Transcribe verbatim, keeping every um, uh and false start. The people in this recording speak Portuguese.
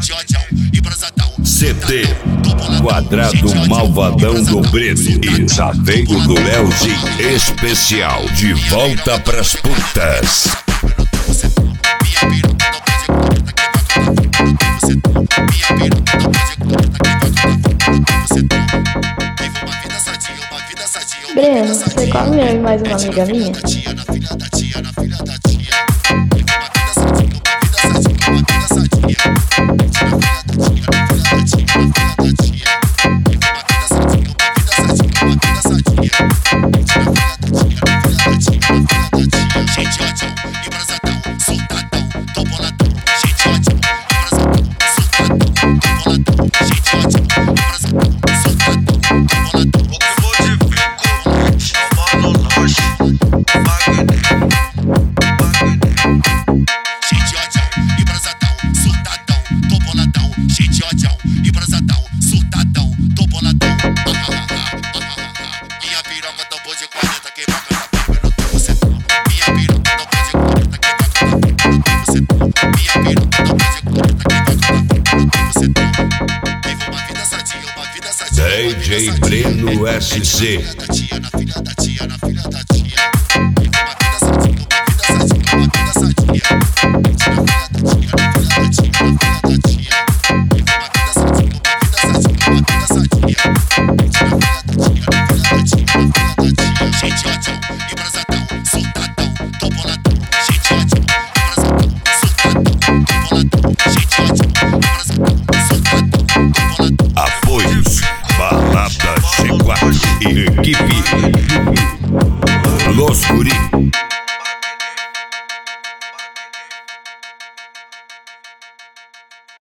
C T Quadrado Malvadão do Breno e Chaveiro do Léozinho especial de volta pras putas. Breno, você come eu e mais uma amiga minha? D J Breno S C